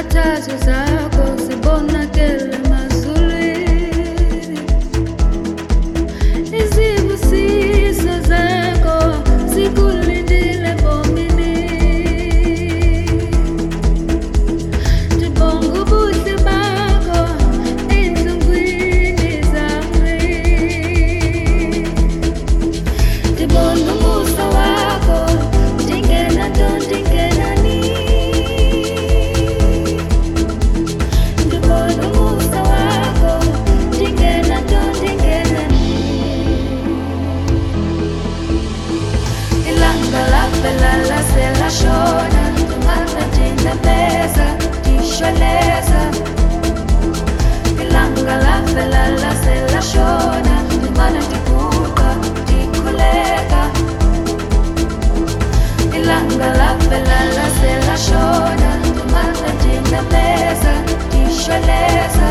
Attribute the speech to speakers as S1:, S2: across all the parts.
S1: izinkathazo zakho zibonakele emazulwini, izibusiso zakho zikulindile bomini. Ndibonga ubuhle bakho ezintlungwini zami, ndibona umusa wakho ndingenanto ndingenani, ndibona umusa wakho ndingenanto ndingenani. Ilanga lavela lase lashona, ndimana ndinembeza ndishweleza. Ilanga lavela lase lashona, ndimana ndivuka ndikhuleka. Ilanga lavela lase lashona, ndimana ndinembeza ndishweleza.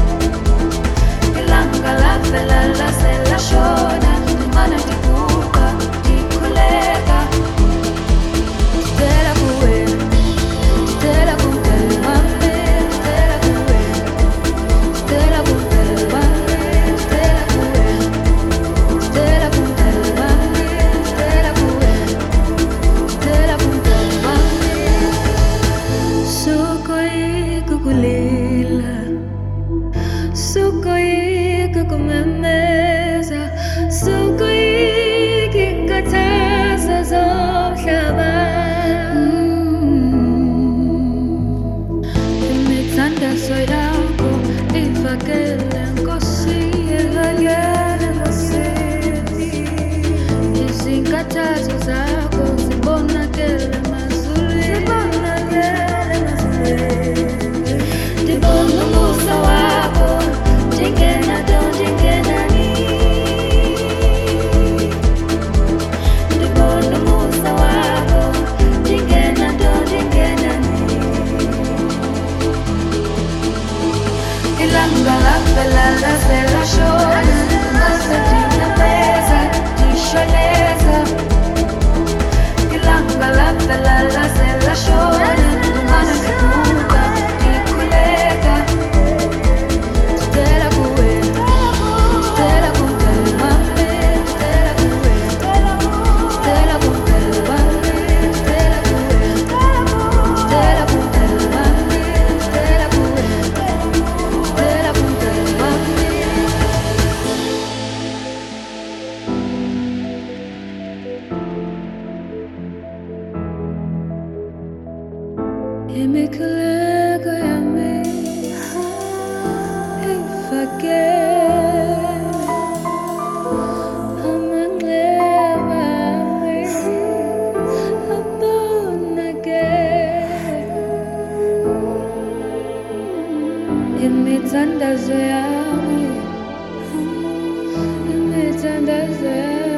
S1: Ilanga lavela lase lashona, ndimana ndivuka ndikhuleka. Ndidela kuwe, ndidela kuwe mami, ndidela kuwe, ndidela kuwe mami, ndidela kuwe, ndidela kuwe mami, ndidela kuwe, ndidela kuwe mami. Sukoyika kulila, sukoyika kumemeza, sukoyika inkathazo zomhlaba. Imithandazo yakho ivakele Nkosi, ivakele Nkosi. Izinkathazo zakho zibonakele emazulwini, zibonakele emazulwini. Ndibona umusa wakho ndingenanto ndingenani, ndibona umusa wakho ndingenanto ndingenani. Ilanga lavela lase lashona, ndimana ndinembeza ndishweleza. Ilanga lavela lase lashona, ndimana ndivuka ndikhuleka. Ndidela kuwe, ndidela kuwe mami, ndidela kuwe, ndidela kuwe mami, ndidela kuwe, ndidela kuwe mami, ndidela kuwe, ndidela kuwe mami. Imikhuleko yami ivakele amanxeba ami abonakele. Imithandazo yami, imithandazo yami